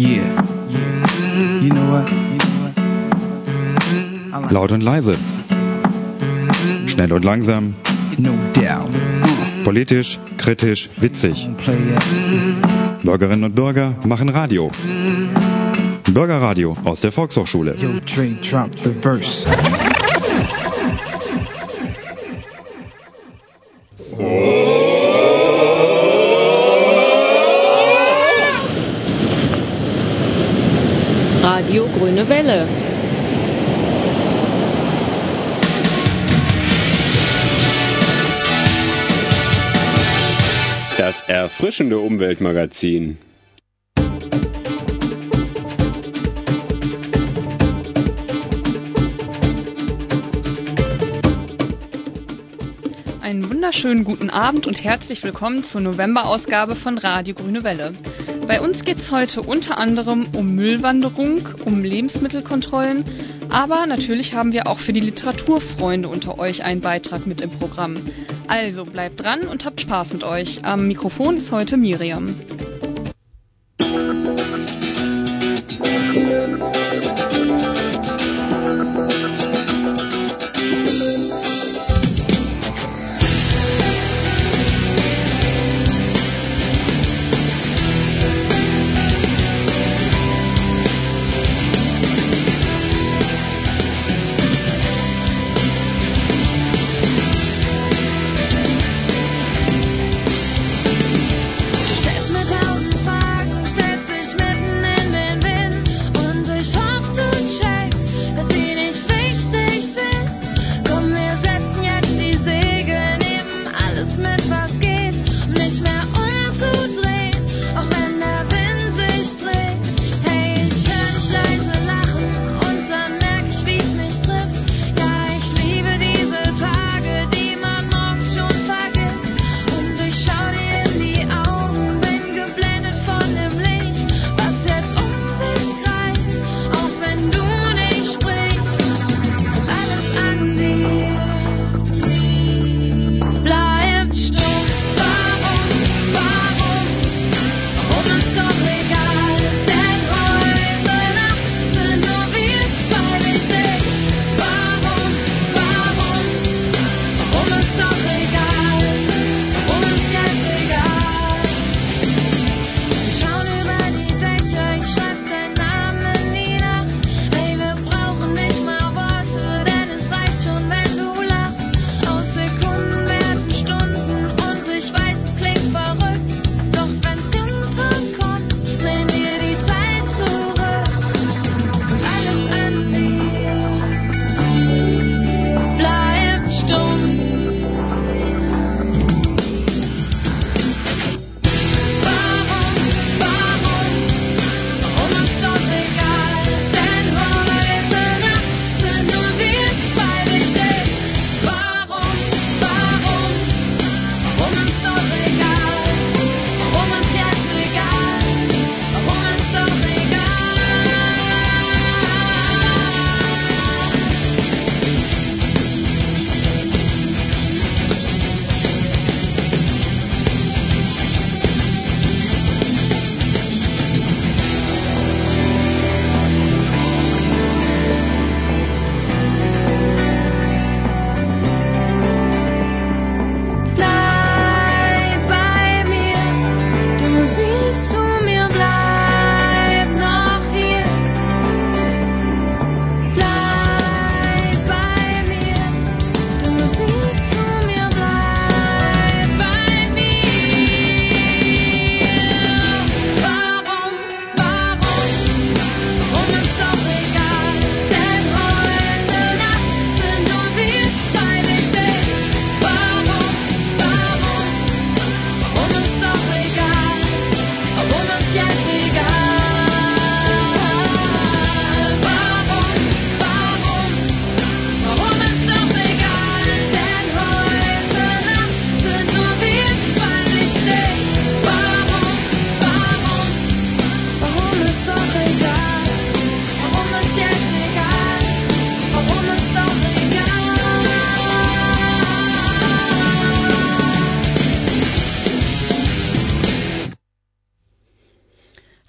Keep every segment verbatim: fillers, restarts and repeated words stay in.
Yeah. You know what? Laut und leise. Schnell und langsam. No doubt. Politisch, kritisch, witzig. Bürgerinnen und Bürger machen Radio. Bürgerradio aus der Volkshochschule. Yo, Dre, drop the verse. Radio Grüne Welle. Das erfrischende Umweltmagazin. Einen wunderschönen guten Abend und herzlich willkommen zur Novemberausgabe von Radio Grüne Welle. Bei uns geht es heute unter anderem um Müllwanderung, um Lebensmittelkontrollen, aber natürlich haben wir auch für die Literaturfreunde unter euch einen Beitrag mit im Programm. Also bleibt dran und habt Spaß mit euch. Am Mikrofon ist heute Miriam. Du stellst mir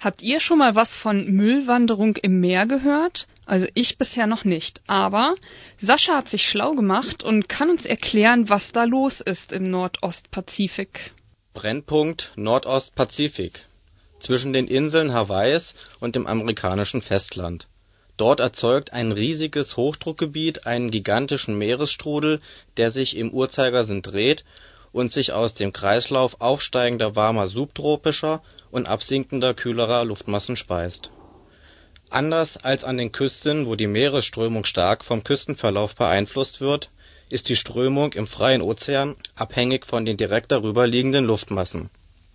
Habt ihr schon mal was von Müllwanderung im Meer gehört? Also ich bisher noch nicht. Aber Sascha hat sich schlau gemacht und kann uns erklären, was da los ist im Nordostpazifik. Brennpunkt Nordostpazifik. Zwischen den Inseln Hawaiis und dem amerikanischen Festland. Dort erzeugt ein riesiges Hochdruckgebiet einen gigantischen Meeresstrudel, der sich im Uhrzeigersinn dreht und sich aus dem Kreislauf aufsteigender warmer subtropischer und absinkender kühlerer Luftmassen speist. Anders als an den Küsten, wo die Meeresströmung stark vom Küstenverlauf beeinflusst wird, ist die Strömung im freien Ozean abhängig von den direkt darüber liegenden Luftmassen.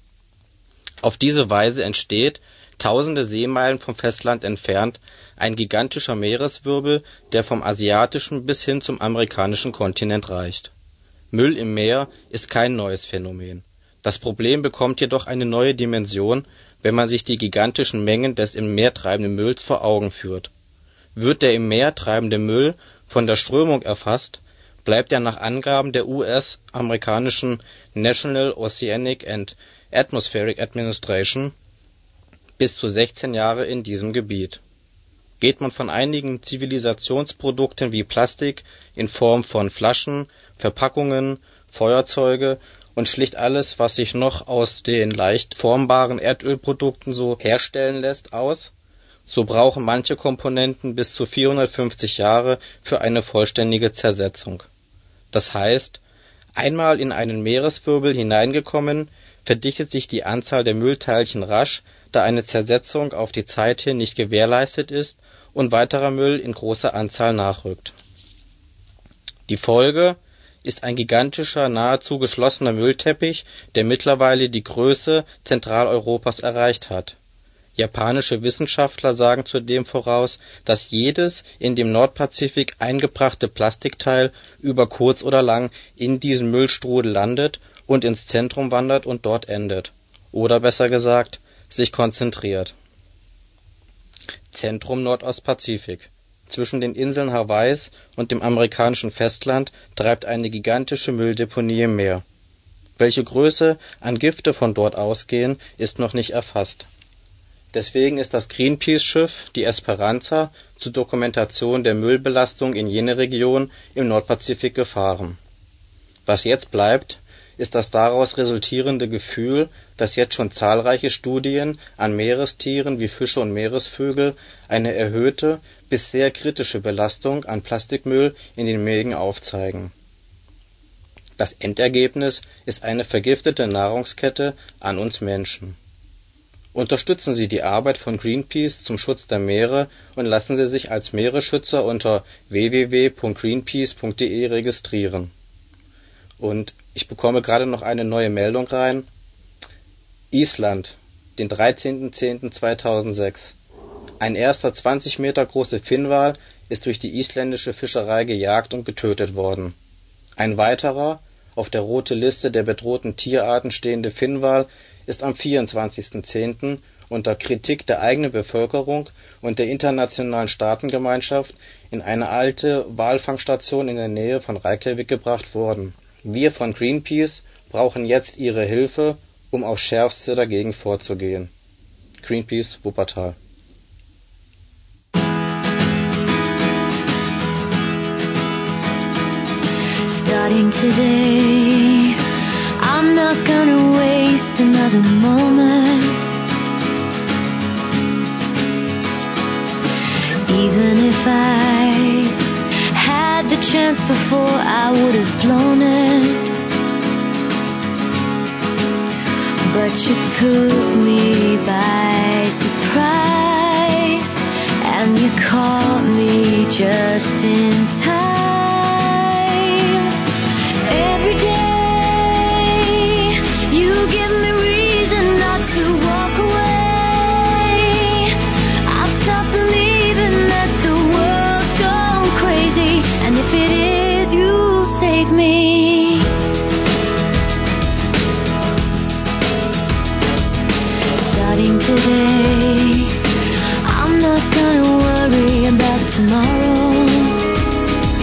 Auf diese Weise entsteht, tausende Seemeilen vom Festland entfernt, ein gigantischer Meereswirbel, der vom asiatischen bis hin zum amerikanischen Kontinent reicht. Müll im Meer ist kein neues Phänomen. Das Problem bekommt jedoch eine neue Dimension, wenn man sich die gigantischen Mengen des im Meer treibenden Mülls vor Augen führt. Wird der im Meer treibende Müll von der Strömung erfasst, bleibt er nach Angaben der U S-amerikanischen National Oceanic and Atmospheric Administration bis zu sechzehn Jahre in diesem Gebiet. Geht man von einigen Zivilisationsprodukten wie Plastik in Form von Flaschen, Verpackungen, Feuerzeuge und schlicht alles, was sich noch aus den leicht formbaren Erdölprodukten so herstellen lässt, aus, so brauchen manche Komponenten bis zu vierhundertfünfzig Jahre für eine vollständige Zersetzung. Das heißt, einmal in einen Meereswirbel hineingekommen, verdichtet sich die Anzahl der Müllteilchen rasch, da eine Zersetzung auf die Zeit hin nicht gewährleistet ist und weiterer Müll in großer Anzahl nachrückt. Die Folge ist ein gigantischer, nahezu geschlossener Müllteppich, der mittlerweile die Größe Zentraleuropas erreicht hat. Japanische Wissenschaftler sagen zudem voraus, dass jedes in dem Nordpazifik eingebrachte Plastikteil über kurz oder lang in diesem Müllstrudel landet und ins Zentrum wandert und dort endet. Oder besser gesagt, sich konzentriert. Zentrum Nordostpazifik. Zwischen den Inseln Hawaiis und dem amerikanischen Festland treibt eine gigantische Mülldeponie im Meer. Welche Größe an Gifte von dort ausgehen, ist noch nicht erfasst. Deswegen ist das Greenpeace-Schiff, die Esperanza, zur Dokumentation der Müllbelastung in jene Region im Nordpazifik gefahren. Was jetzt bleibt, ist das daraus resultierende Gefühl, dass jetzt schon zahlreiche Studien an Meerestieren wie Fische und Meeresvögel eine erhöhte bis sehr kritische Belastung an Plastikmüll in den Meeren aufzeigen. Das Endergebnis ist eine vergiftete Nahrungskette an uns Menschen. Unterstützen Sie die Arbeit von Greenpeace zum Schutz der Meere und lassen Sie sich als Meeresschützer unter w w w punkt greenpeace punkt d e registrieren. Und ich bekomme gerade noch eine neue Meldung rein. Island, den dreizehnten zehnten zweitausendsechs. Ein erster zwanzig Meter großer Finnwal ist durch die isländische Fischerei gejagt und getötet worden. Ein weiterer, auf der roten Liste der bedrohten Tierarten stehende Finnwal ist am vierundzwanzigsten zehnten unter Kritik der eigenen Bevölkerung und der internationalen Staatengemeinschaft in eine alte Walfangstation in der Nähe von Reykjavik gebracht worden. Wir von Greenpeace brauchen jetzt Ihre Hilfe, um aufs Schärfste dagegen vorzugehen. Greenpeace Wuppertal. Starting today, I'm not gonna waste another moment. Even if I had the chance before, I would have blown it. But you took me by surprise, and you caught me just in time. Every day you give me reason not to walk away. I've stopped believing that the world's gone crazy, and if it is, you'll save me. Starting today, I'm not gonna worry about tomorrow.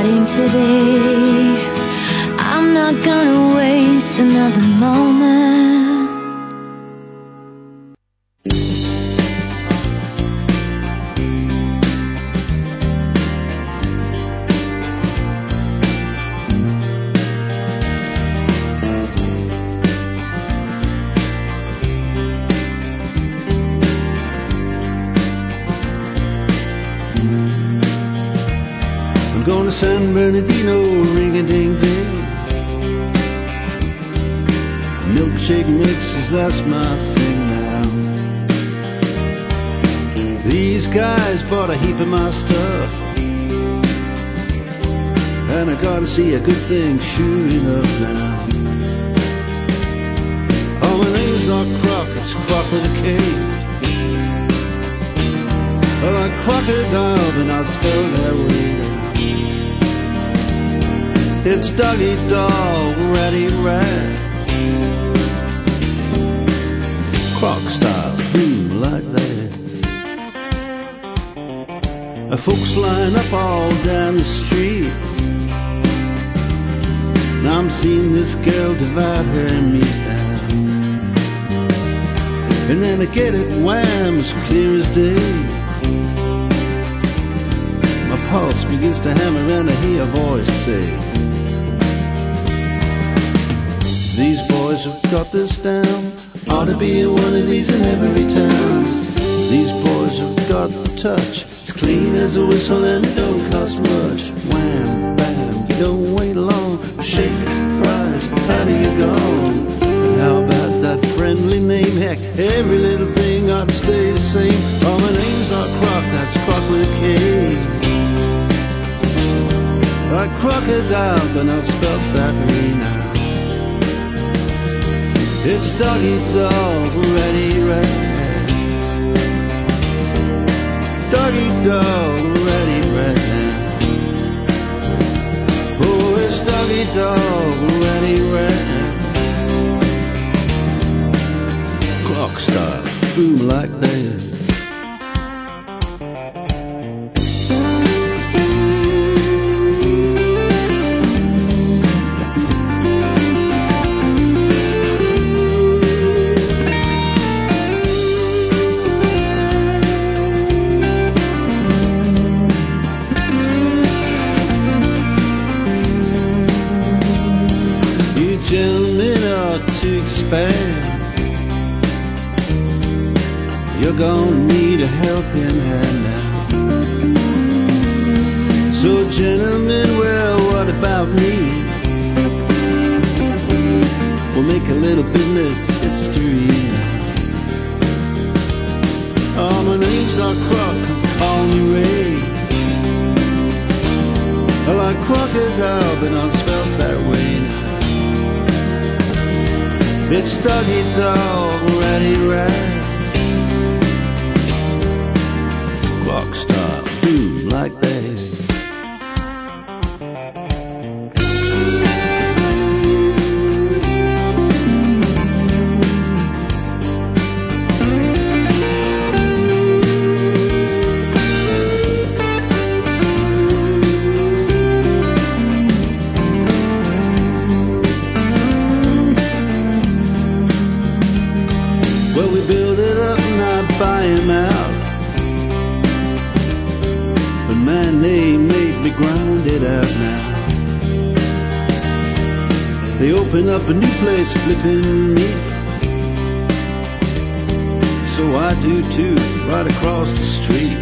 starting today. I'm not gonna waste another moment. Going to San Bernardino, ring-a-ding-ding. Milkshake mixes, that's my thing now. These guys bought a heap of my stuff, and I gotta see a good thing sure enough now. Oh, my name's not Croc, it's Croc with a K. Well, like crocodile, but not spelled that way now. It's doggy dog, ratty rat. Croc style, boom like that. Uh, folks line up all down the street. Now I'm seeing this girl divide her and me down. And then I get it wham, as clear as day. My pulse begins to hammer and I hear a voice say, these boys have got this down. Ought to be one of these in every town. These boys have got the touch. It's clean as a whistle and it don't cost much. Wham, bam, you don't wait long. Shake, prize, how do you go? And how about that friendly name? Heck, every little thing ought to stay the same. Oh, my name's not Croc, that's Croc with a K. Like crocodile, but not spelt that way now. It's doggy dog, ready, rat. Doggy dog, ready, rat. Oh, it's doggy dog, ready, rat. Clock style, boom like that. You're gonna need a helping hand now. So gentlemen, well, what about me? We'll make a little business history now. Oh, my name's not Croc, call me Ray. I like crocodile, but not spelled that way now. It's doggy dog, ratty rat. Clock style, boom like that. Well, we build it up and I buy him out. But man, they made me grind it out now. They open up a new place flipping meat. So I do too, right across the street.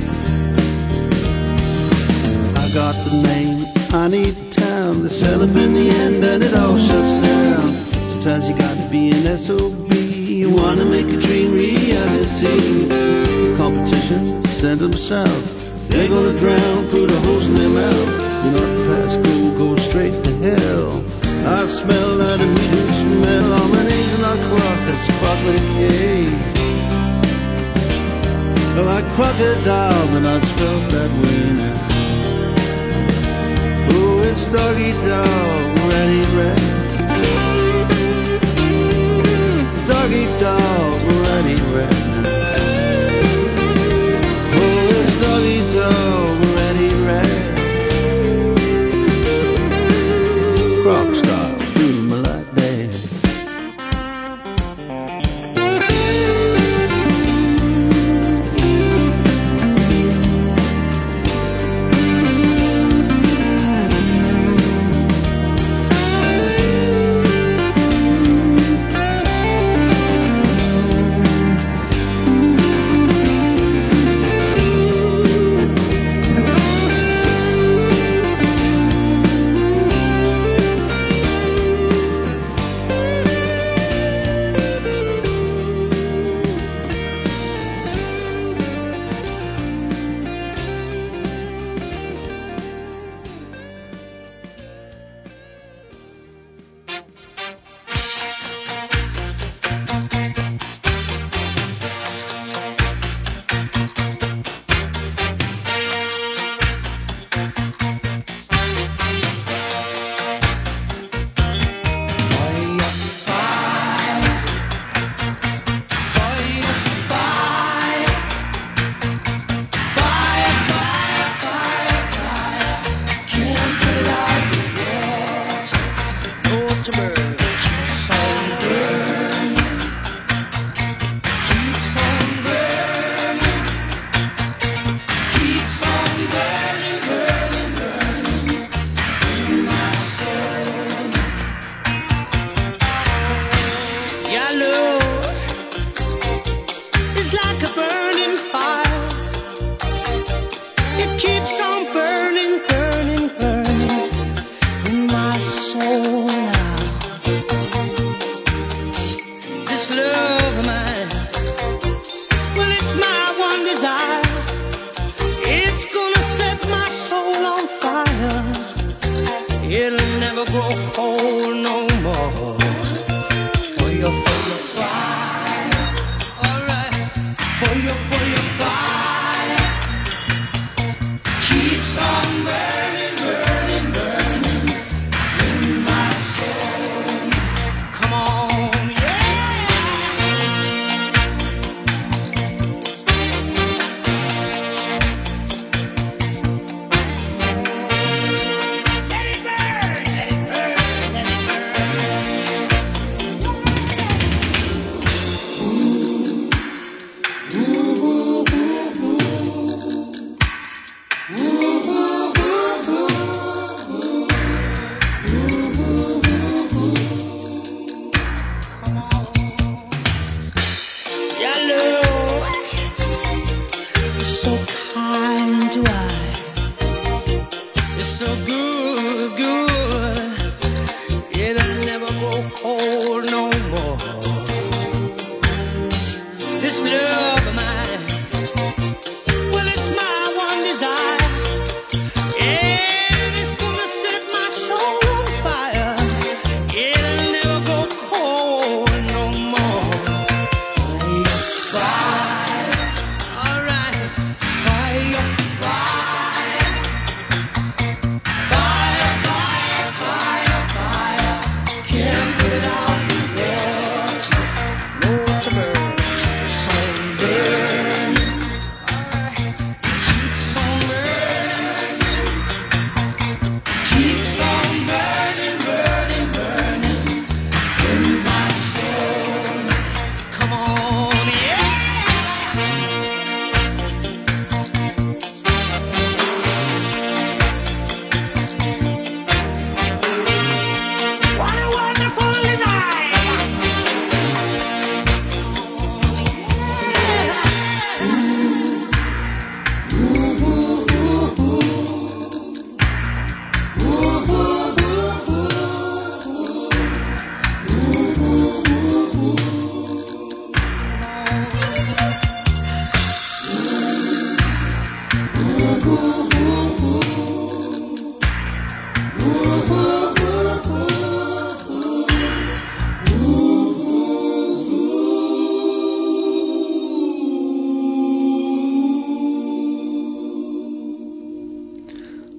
I got the name, I need town. They sell up in the end and it all shuts down. Sometimes you gotta be an S O B. You wanna make a dream reality. Competition, send them south. They're gonna drown, put a hose in their mouth. You're not past go, go straight to hell. I smell that immediate smell. Oh, my name's not Croc, that's Croc with a K. I like crocodile, but not spelled that way now. Oh, it's doggy dog, ready, rat. Doggy dog, ready, rat. Oh, it's doggy dog, ready, rat.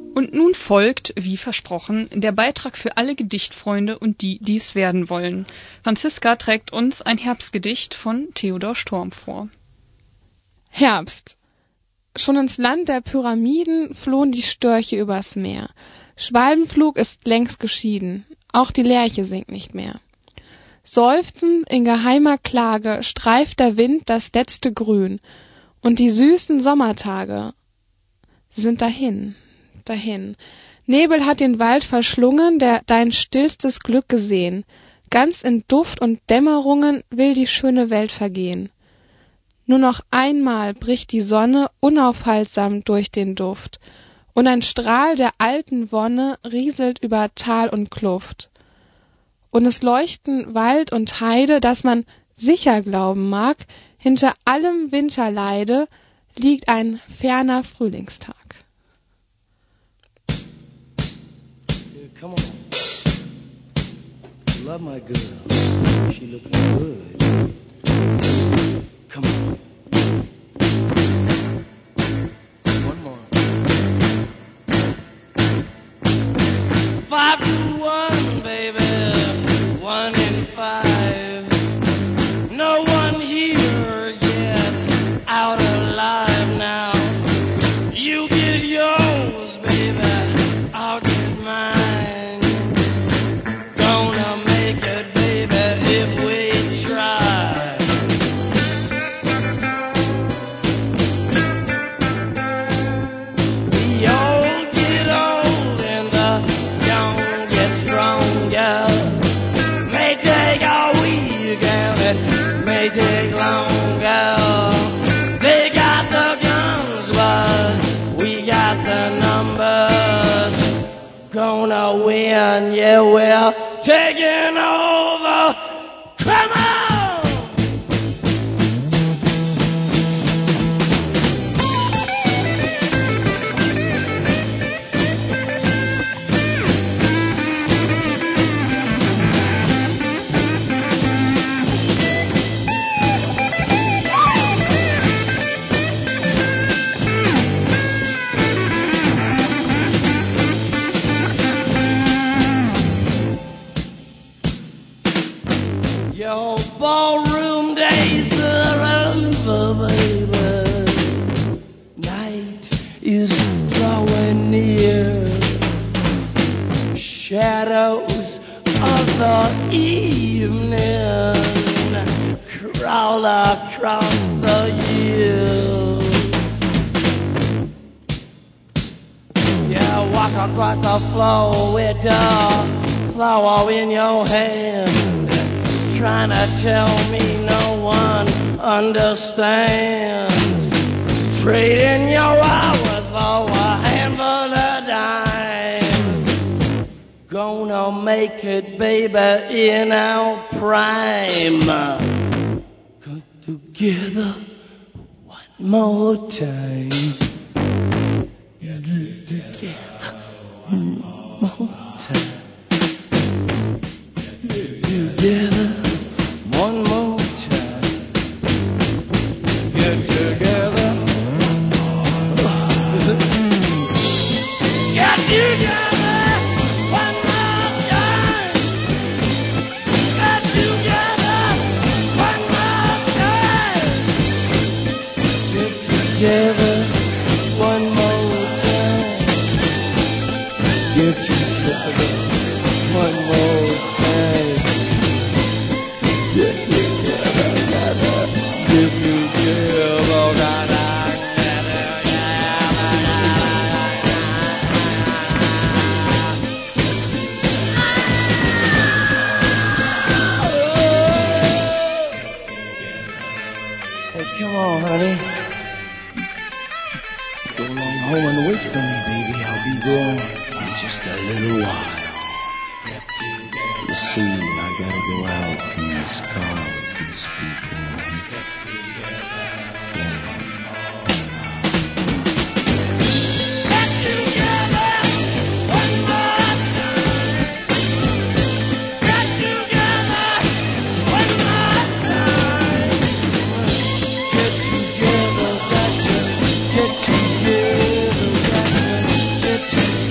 Und nun folgt, wie versprochen, der Beitrag für alle Gedichtfreunde und die, die es werden wollen. Franziska trägt uns ein Herbstgedicht von Theodor Storm vor. Herbst. Schon ins Land der Pyramiden flohen die Störche übers Meer. Schwalbenflug ist längst geschieden, auch die Lerche singt nicht mehr. Seufzend in geheimer Klage streift der Wind das letzte Grün, und die süßen Sommertage sind dahin, dahin. Nebel hat den Wald verschlungen, der dein stillstes Glück gesehen. Ganz in Duft und Dämmerungen will die schöne Welt vergehen. Nur noch einmal bricht die Sonne unaufhaltsam durch den Duft, und ein Strahl der alten Wonne rieselt über Tal und Kluft. Und es leuchten Wald und Heide, dass man sicher glauben mag, hinter allem Winterleide liegt ein ferner Frühlingstag. Yeah, come on. I love my girl. She looking good. Come on. One more. Five to one, baby. One in five. No one here gets out alive now. You get yours, baby. I'll get mine. Gonna make it, baby, if we try. The old get old and the young get stronger. May take a week and it may take longer. They got the guns, but we got the numbers. Gonna win, yeah, we're taking over. Come on! Your ballroom days are over, baby. Night is drawing near. Shadows of the evening crawl across the year. Yeah, walk across the floor with a flower in your hand. Trying to tell me no one understands. Trading your hours for a handful of dimes. Gonna make it, baby, in our prime. Come together one more time. Get together one more time. Together. One more time, get together. Get together, one more time. Get together, one more time. Get together, one more time. Get together, one more time. Come on, honey. Go along home and wait for me, baby. I'll be there in just a little while. You see, I gotta go out in this car with these people. Get together one more time. Get together one more time. Get together, got to get together, got to get together.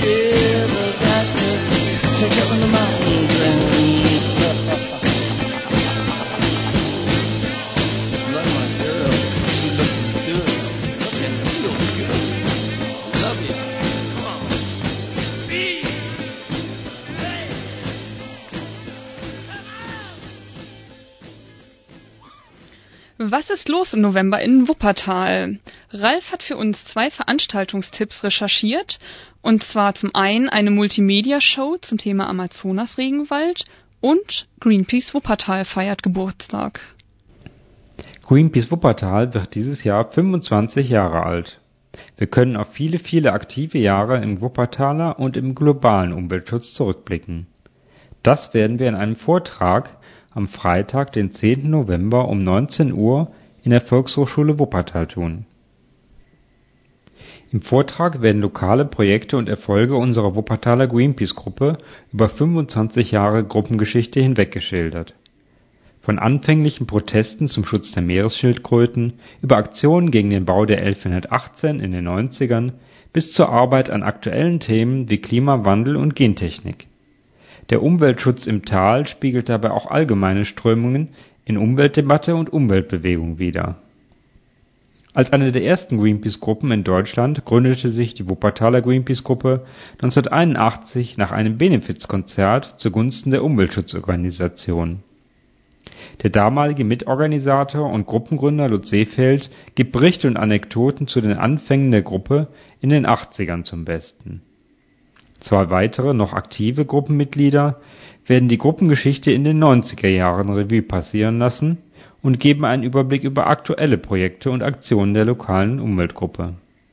Was ist los im November in Wuppertal? Ralf hat für uns zwei Veranstaltungstipps recherchiert. Und zwar zum einen eine Multimedia-Show zum Thema Amazonas-Regenwald und Greenpeace Wuppertal feiert Geburtstag. Greenpeace Wuppertal wird dieses Jahr fünfundzwanzig Jahre alt. Wir können auf viele, viele aktive Jahre im Wuppertaler und im globalen Umweltschutz zurückblicken. Das werden wir in einem Vortrag am Freitag, den zehnten November um neunzehn Uhr in der Volkshochschule Wuppertal tun. Im Vortrag werden lokale Projekte und Erfolge unserer Wuppertaler Greenpeace-Gruppe über fünfundzwanzig Jahre Gruppengeschichte hinweg geschildert. Von anfänglichen Protesten zum Schutz der Meeresschildkröten über Aktionen gegen den Bau der elfhundertachtzehn in den neunzigern bis zur Arbeit an aktuellen Themen wie Klimawandel und Gentechnik. Der Umweltschutz im Tal spiegelt dabei auch allgemeine Strömungen in Umweltdebatte und Umweltbewegung wider. Als eine der ersten Greenpeace-Gruppen in Deutschland gründete sich die Wuppertaler Greenpeace-Gruppe neunzehnhunderteinundachtzig nach einem Benefizkonzert zugunsten der Umweltschutzorganisation. Der damalige Mitorganisator und Gruppengründer Lutz Seefeld gibt Berichte und Anekdoten zu den Anfängen der Gruppe in den achtzigern zum Besten. Zwei weitere, noch aktive Gruppenmitglieder werden die Gruppengeschichte in den neunziger Jahren Revue passieren lassen und geben einen Überblick über aktuelle Projekte und Aktionen der lokalen Umweltgruppe.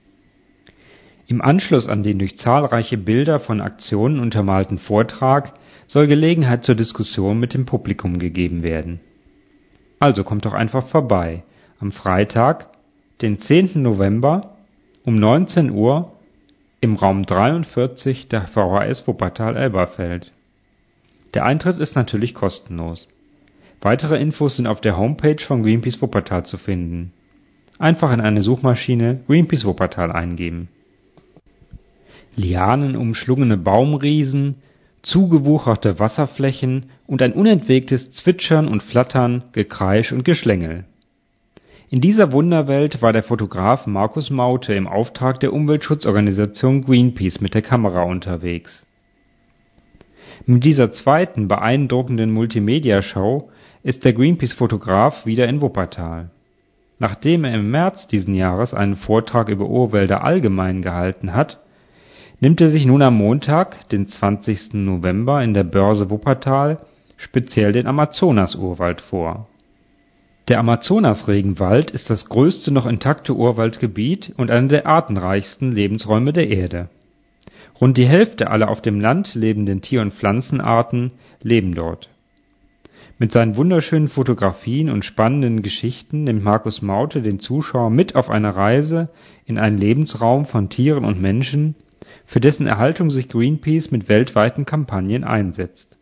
Im Anschluss an den durch zahlreiche Bilder von Aktionen untermalten Vortrag soll Gelegenheit zur Diskussion mit dem Publikum gegeben werden. Also kommt doch einfach vorbei, am Freitag, den zehnten November um neunzehn Uhr im Raum dreiundvierzig der V H S Wuppertal-Elberfeld. Der Eintritt ist natürlich kostenlos. Weitere Infos sind auf der Homepage von Greenpeace Wuppertal zu finden. Einfach in eine Suchmaschine Greenpeace Wuppertal eingeben. Lianenumschlungene Baumriesen, zugewucherte Wasserflächen und ein unentwegtes Zwitschern und Flattern, Gekreisch und Geschlängel. In dieser Wunderwelt war der Fotograf Markus Maute im Auftrag der Umweltschutzorganisation Greenpeace mit der Kamera unterwegs. Mit dieser zweiten beeindruckenden Multimedia-Show ist der Greenpeace-Fotograf wieder in Wuppertal. Nachdem er im März diesen Jahres einen Vortrag über Urwälder allgemein gehalten hat, nimmt er sich nun am Montag, den zwanzigsten November, in der Börse Wuppertal speziell den Amazonas-Urwald vor. Der Amazonas-Regenwald ist das größte noch intakte Urwaldgebiet und einer der artenreichsten Lebensräume der Erde. Rund die Hälfte aller auf dem Land lebenden Tier- und Pflanzenarten leben dort. Mit seinen wunderschönen Fotografien und spannenden Geschichten nimmt Markus Maute den Zuschauer mit auf eine Reise in einen Lebensraum von Tieren und Menschen, für dessen Erhaltung sich Greenpeace mit weltweiten Kampagnen einsetzt.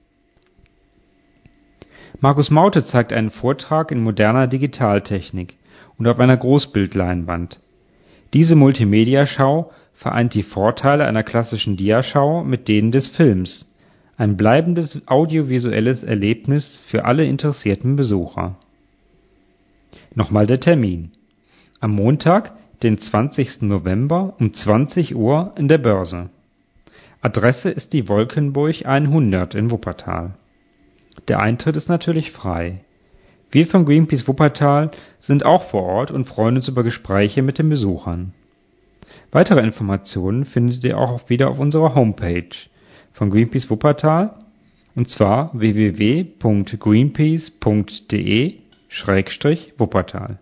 Markus Maute zeigt einen Vortrag in moderner Digitaltechnik und auf einer Großbildleinwand. Diese Multimedia-Schau vereint die Vorteile einer klassischen Diaschau mit denen des Films. Ein bleibendes audiovisuelles Erlebnis für alle interessierten Besucher. Nochmal der Termin. Am Montag, den zwanzigsten November um zwanzig Uhr in der Börse. Adresse ist die Wolkenburg hundert in Wuppertal. Der Eintritt ist natürlich frei. Wir von Greenpeace Wuppertal sind auch vor Ort und freuen uns über Gespräche mit den Besuchern. Weitere Informationen findet ihr auch wieder auf unserer Homepage von Greenpeace Wuppertal, und zwar w w w punkt greenpeace punkt d e Schrägstrich Wuppertal.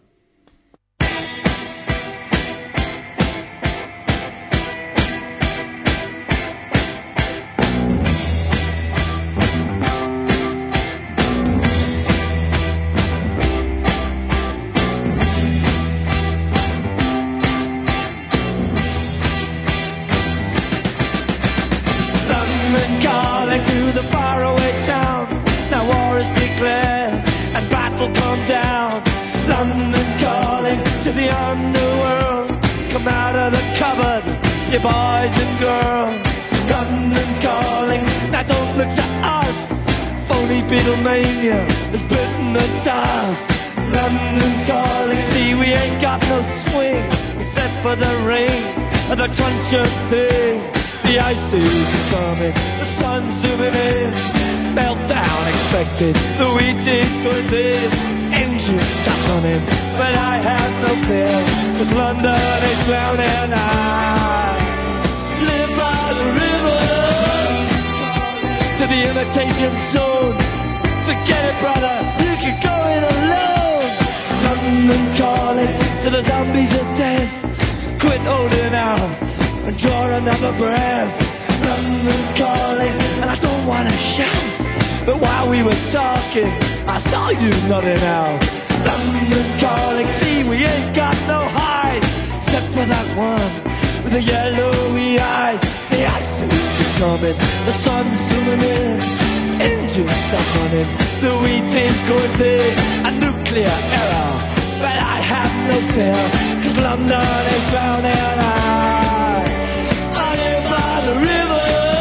The wheat is good, engine engine stopped running, but I had no fear, 'cause London is drowning. I live by the river, to the imitation zone. Forget it, brother, you can go it alone. London calling to the zombies of death. Quit holding out and draw another breath. London calling, and I don't wanna shout, but while we were talking, I saw you nodding out. London calling, see we ain't got no hide, except for that one with the yellowy eyes. The ice is coming, the sun's zooming in, engines stop running, the wheat is going big, a nuclear error, but I have no fear, 'cause London is drowning. I, I live by the river.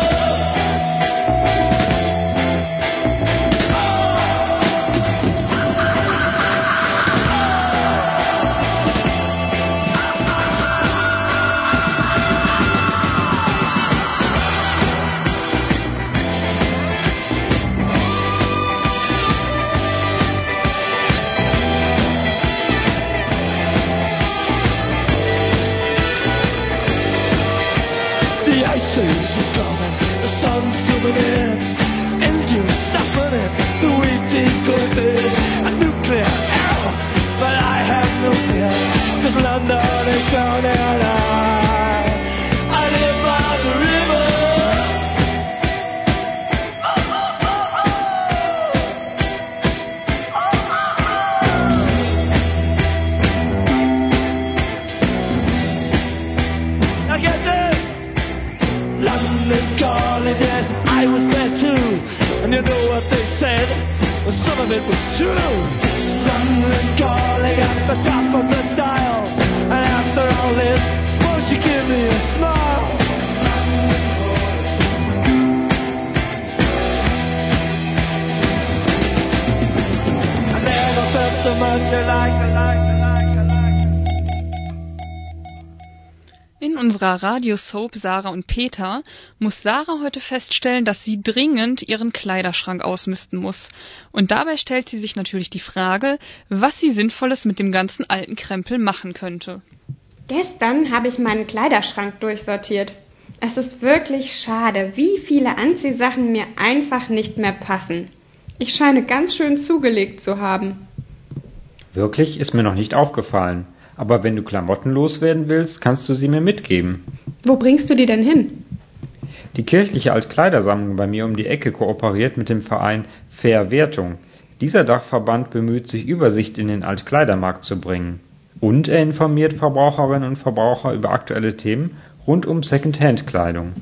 In unserer Radio-Soap Sarah und Peter muss Sarah heute feststellen, dass sie dringend ihren Kleiderschrank ausmisten muss. Und dabei stellt sie sich natürlich die Frage, was sie Sinnvolles mit dem ganzen alten Krempel machen könnte. Gestern habe ich meinen Kleiderschrank durchsortiert. Es ist wirklich schade, wie viele Anziehsachen mir einfach nicht mehr passen. Ich scheine ganz schön zugelegt zu haben. Wirklich? Ist mir noch nicht aufgefallen. Aber wenn du Klamotten loswerden willst, kannst du sie mir mitgeben. Wo bringst du die denn hin? Die kirchliche Altkleidersammlung bei mir um die Ecke kooperiert mit dem Verein Verwertung. Dieser Dachverband bemüht sich, Übersicht in den Altkleidermarkt zu bringen. Und er informiert Verbraucherinnen und Verbraucher über aktuelle Themen rund um Second-Hand-Kleidung.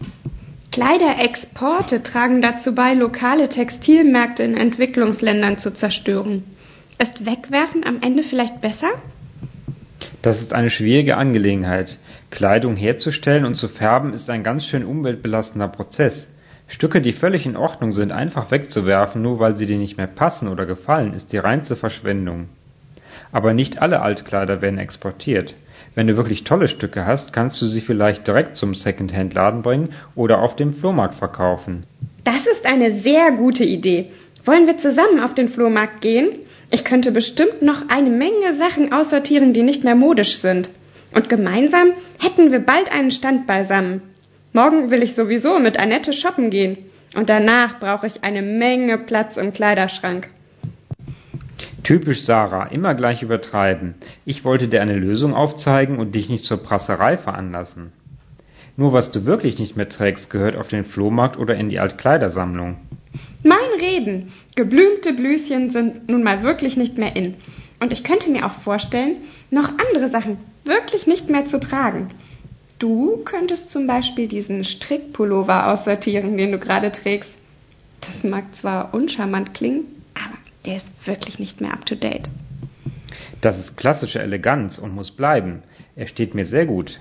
Kleiderexporte tragen dazu bei, lokale Textilmärkte in Entwicklungsländern zu zerstören. Ist Wegwerfen am Ende vielleicht besser? Das ist eine schwierige Angelegenheit. Kleidung herzustellen und zu färben ist ein ganz schön umweltbelastender Prozess. Stücke, die völlig in Ordnung sind, einfach wegzuwerfen, nur weil sie dir nicht mehr passen oder gefallen, ist die reinste Verschwendung. Aber nicht alle Altkleider werden exportiert. Wenn du wirklich tolle Stücke hast, kannst du sie vielleicht direkt zum Secondhand-Laden bringen oder auf dem Flohmarkt verkaufen. Das ist eine sehr gute Idee. Wollen wir zusammen auf den Flohmarkt gehen? Ich könnte bestimmt noch eine Menge Sachen aussortieren, die nicht mehr modisch sind. Und gemeinsam hätten wir bald einen Stand beisammen. Morgen will ich sowieso mit Annette shoppen gehen. Und danach brauche ich eine Menge Platz im Kleiderschrank. Typisch Sarah, immer gleich übertreiben. Ich wollte dir eine Lösung aufzeigen und dich nicht zur Prasserei veranlassen. Nur was du wirklich nicht mehr trägst, gehört auf den Flohmarkt oder in die Altkleidersammlung. Mein Reden. Geblümte Blüschen sind nun mal wirklich nicht mehr in. Und ich könnte mir auch vorstellen, noch andere Sachen wirklich nicht mehr zu tragen. Du könntest zum Beispiel diesen Strickpullover aussortieren, den du gerade trägst. Das mag zwar uncharmant klingen, aber der ist wirklich nicht mehr up to date. Das ist klassische Eleganz und muss bleiben. Er steht mir sehr gut.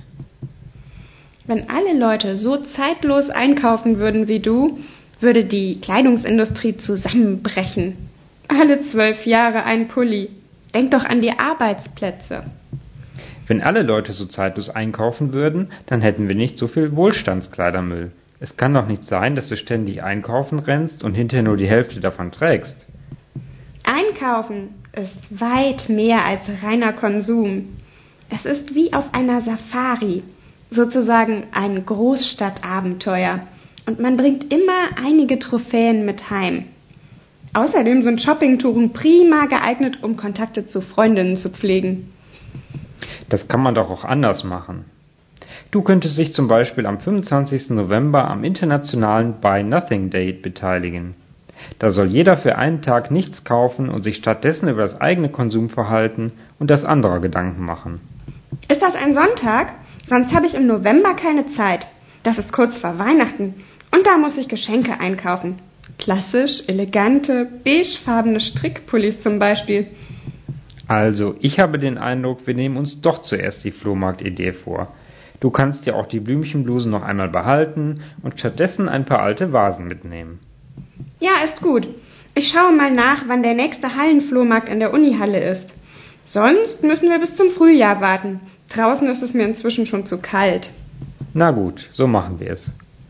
Wenn alle Leute so zeitlos einkaufen würden wie du, würde die Kleidungsindustrie zusammenbrechen. Alle zwölf Jahre ein Pulli. Denk doch an die Arbeitsplätze. Wenn alle Leute so zeitlos einkaufen würden, dann hätten wir nicht so viel Wohlstandskleidermüll. Es kann doch nicht sein, dass du ständig einkaufen rennst und hinterher nur die Hälfte davon trägst. Einkaufen ist weit mehr als reiner Konsum. Es ist wie auf einer Safari, sozusagen ein Großstadtabenteuer. Und man bringt immer einige Trophäen mit heim. Außerdem sind Shoppingtouren prima geeignet, um Kontakte zu Freundinnen zu pflegen. Das kann man doch auch anders machen. Du könntest dich zum Beispiel am fünfundzwanzigsten November am internationalen Buy Nothing Day beteiligen. Da soll jeder für einen Tag nichts kaufen und sich stattdessen über das eigene Konsumverhalten und das anderer Gedanken machen. Ist das ein Sonntag? Sonst habe ich im November keine Zeit. Das ist kurz vor Weihnachten und da muss ich Geschenke einkaufen. Klassisch, elegante, beigefarbene Strickpullis zum Beispiel. Also, ich habe den Eindruck, wir nehmen uns doch zuerst die Flohmarktidee vor. Du kannst ja auch die Blümchenblusen noch einmal behalten und stattdessen ein paar alte Vasen mitnehmen. Ja, ist gut. Ich schaue mal nach, wann der nächste Hallenflohmarkt in der Unihalle ist. Sonst müssen wir bis zum Frühjahr warten. Draußen ist es mir inzwischen schon zu kalt. Na gut, so machen wir es.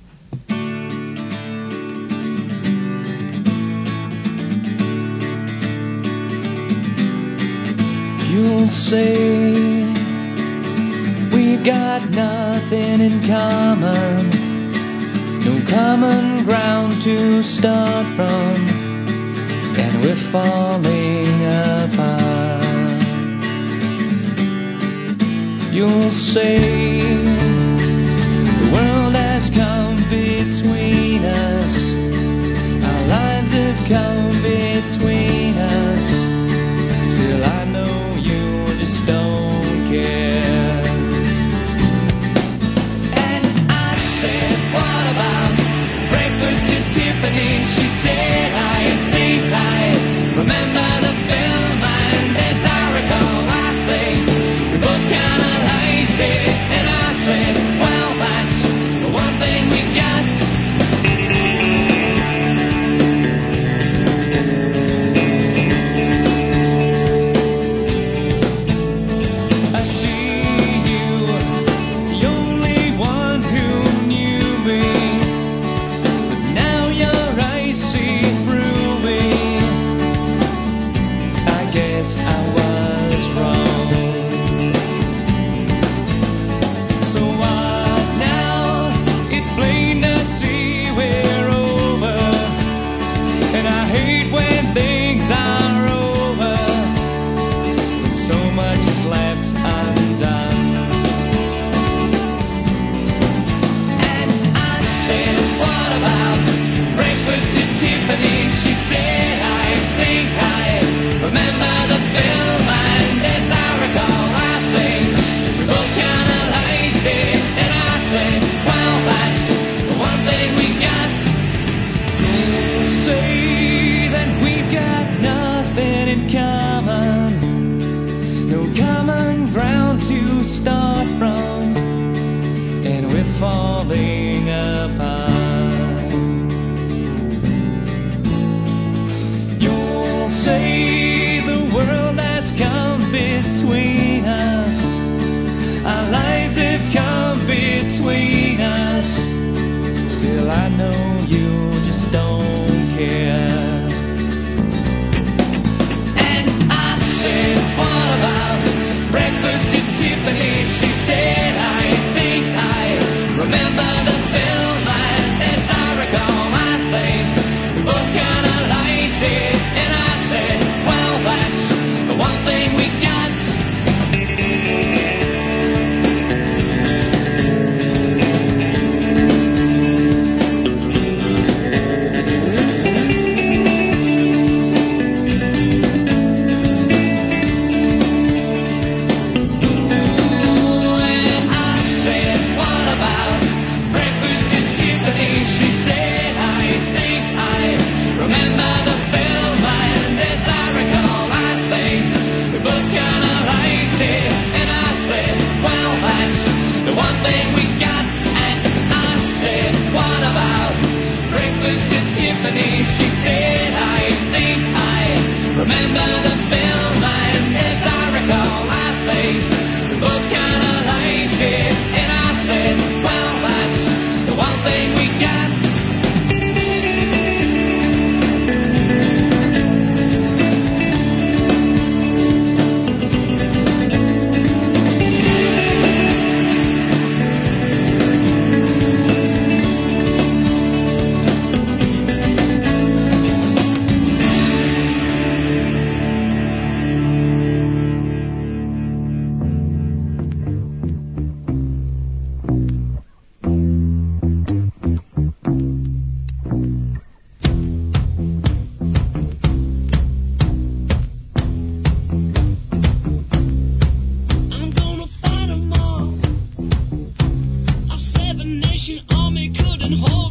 You'll say we've got nothing in common, no common ground to start from, and we're falling apart. You'll say the world has come between us, our lives have come between us, still I know you just don't care. And I said, what about breakfast at Tiffany's? She said, I think I remember the film, and as I recall, I think we both kind of liked it. And I said, well, that's the one thing we got.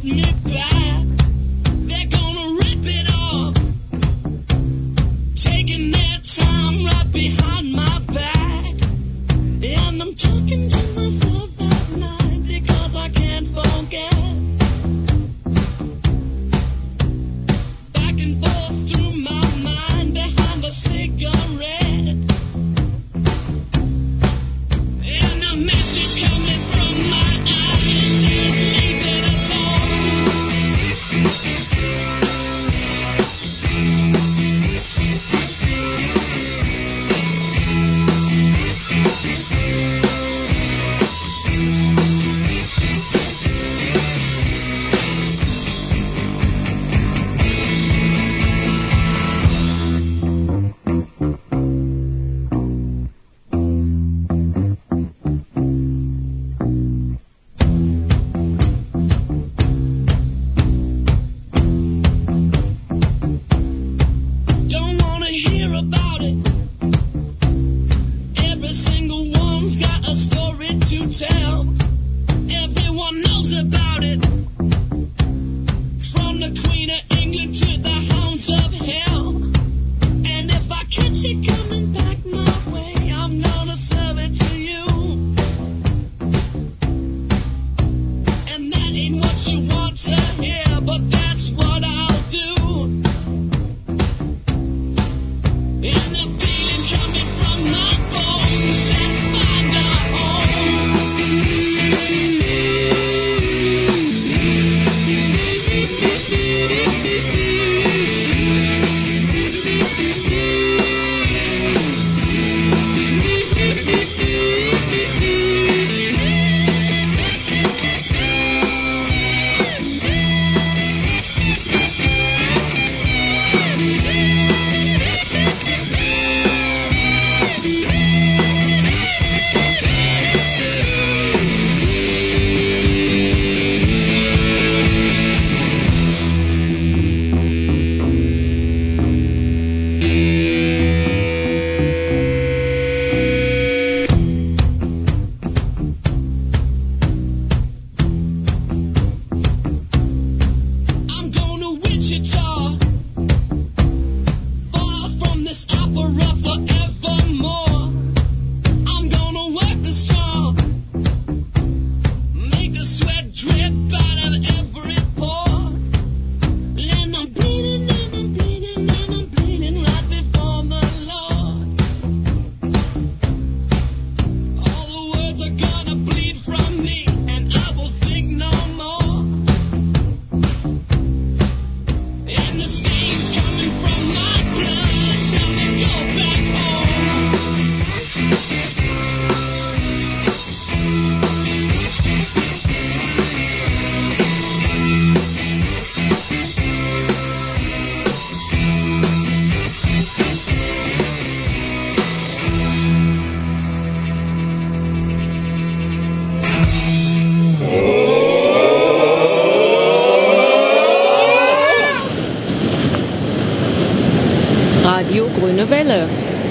Radio Grüne Welle.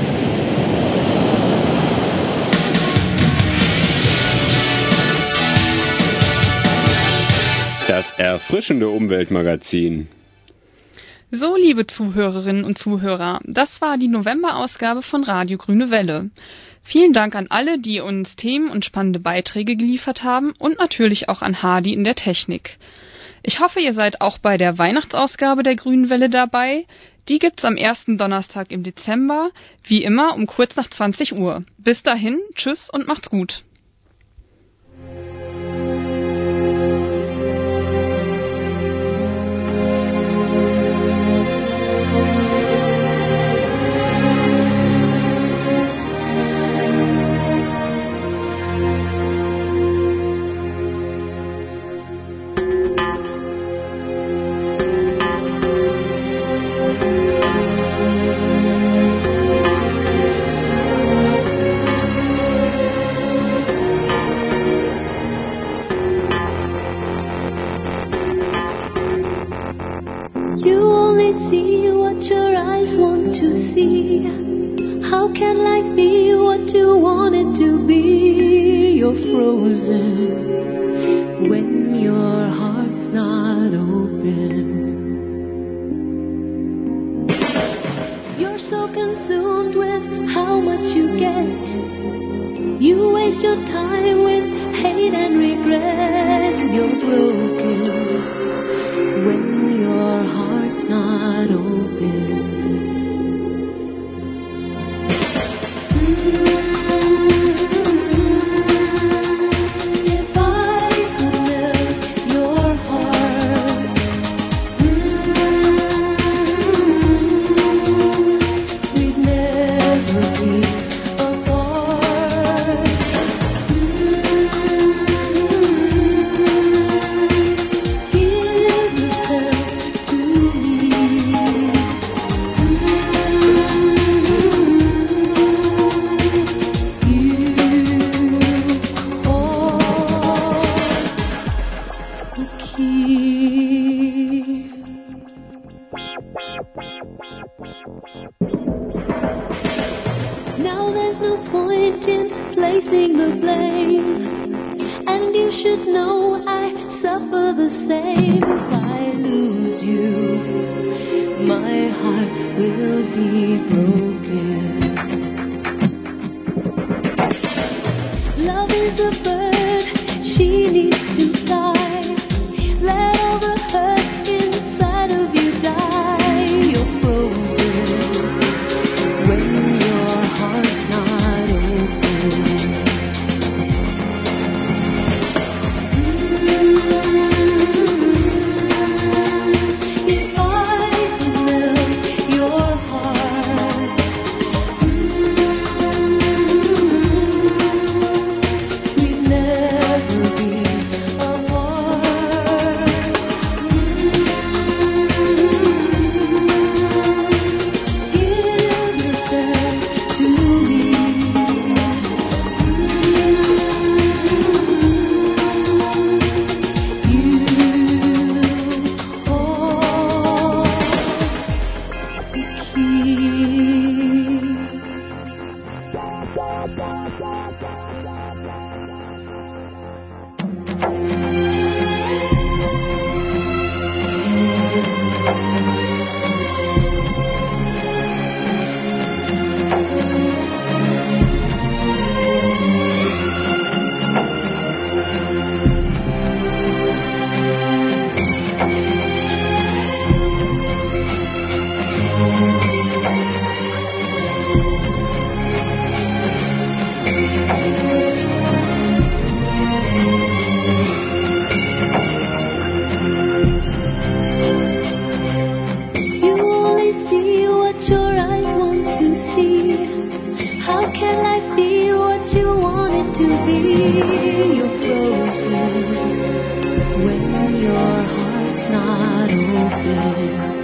Das erfrischende Umweltmagazin. So, liebe Zuhörerinnen und Zuhörer, das war die Novemberausgabe von Radio Grüne Welle. Vielen Dank an alle, die uns Themen und spannende Beiträge geliefert haben und natürlich auch an Hardy in der Technik. Ich hoffe, ihr seid auch bei der Weihnachtsausgabe der Grünen Welle dabei. Die gibt's am ersten Donnerstag im Dezember, wie immer um kurz nach zwanzig Uhr. Bis dahin, tschüss und macht's gut. You only see what your eyes want to see. How can life be what you want it to be? You're frozen when your heart's not Now there's no point in placing the blame, and you should know I suffer the same. If I lose you, my heart will be broken. Love is a bird, she needs to fly. Let all the hurt inside of you die. You're frozen when your heart's not open. If I could melt your heart, we'd never be apart. Give yourself to me. You hold the key. You only see what your eyes want to see. How can I feel what you want it to be? You're frozen when your heart's not open.